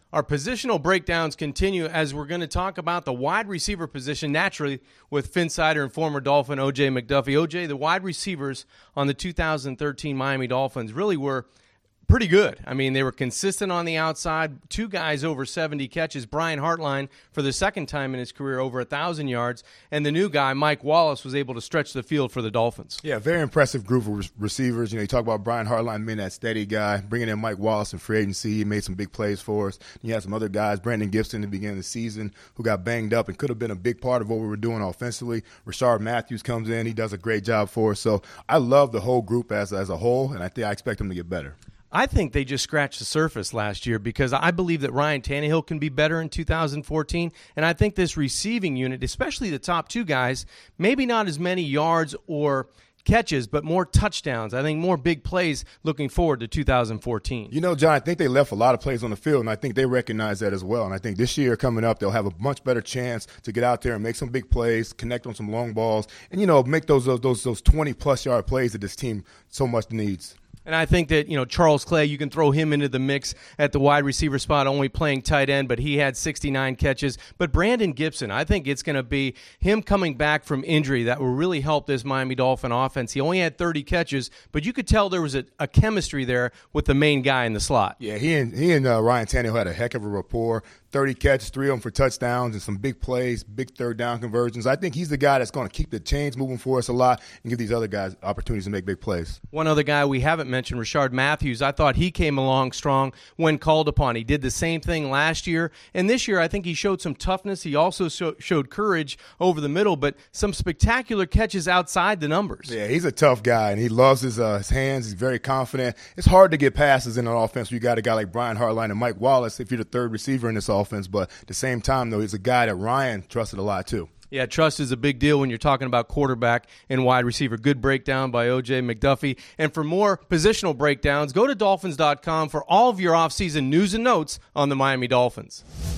Our positional breakdowns continue as we're going to talk about the wide receiver position naturally with Finn Sider and former Dolphin O.J. McDuffie. O.J., the wide receivers on the 2013 Miami Dolphins really were pretty good. I mean, they were consistent on the outside. Two guys over 70 catches. Brian Hartline, for the second time in his career, over 1,000 yards. And the new guy, Mike Wallace, was able to stretch the field for the Dolphins. Yeah, very impressive group of receivers. You talk about Brian Hartline being that steady guy, bringing in Mike Wallace in free agency. He made some big plays for us. You had some other guys, Brandon Gibson at the beginning of the season, who got banged up and could have been a big part of what we were doing offensively. Rashard Matthews comes in. He does a great job for us. So I love the whole group as a whole, and I expect them to get better. I think they just scratched the surface last year because I believe that Ryan Tannehill can be better in 2014, and I think this receiving unit, especially the top two guys, maybe not as many yards or catches, but more touchdowns. I think more big plays looking forward to 2014. John, I think they left a lot of plays on the field, and I think they recognize that as well. And I think this year coming up, they'll have a much better chance to get out there and make some big plays, connect on some long balls, and, make those 20-plus yard plays that this team so much needs. And I think that, Charles Clay, you can throw him into the mix at the wide receiver spot, only playing tight end, but he had 69 catches. But Brandon Gibson, I think it's going to be him coming back from injury that will really help this Miami Dolphin offense. He only had 30 catches, but you could tell there was a chemistry there with the main guy in the slot. Yeah, he and Ryan Tannehill had a heck of a rapport. 30 catches, 3 of them for touchdowns, and some big plays, big third down conversions. I think he's the guy that's going to keep the chains moving for us a lot and give these other guys opportunities to make big plays. One other guy we haven't mentioned, Rashard Matthews. I thought he came along strong when called upon. He did the same thing last year, and this year I think he showed some toughness. He also showed courage over the middle, but some spectacular catches outside the numbers. Yeah, he's a tough guy, and he loves his hands. He's very confident. It's hard to get passes in an offense. You got a guy like Brian Hartline and Mike Wallace if you're the third receiver in this offense, but at the same time, though, he's a guy that Ryan trusted a lot, too. Yeah, trust is a big deal when you're talking about quarterback and wide receiver. Good breakdown by O.J. McDuffie. And for more positional breakdowns, go to Dolphins.com for all of your offseason news and notes on the Miami Dolphins.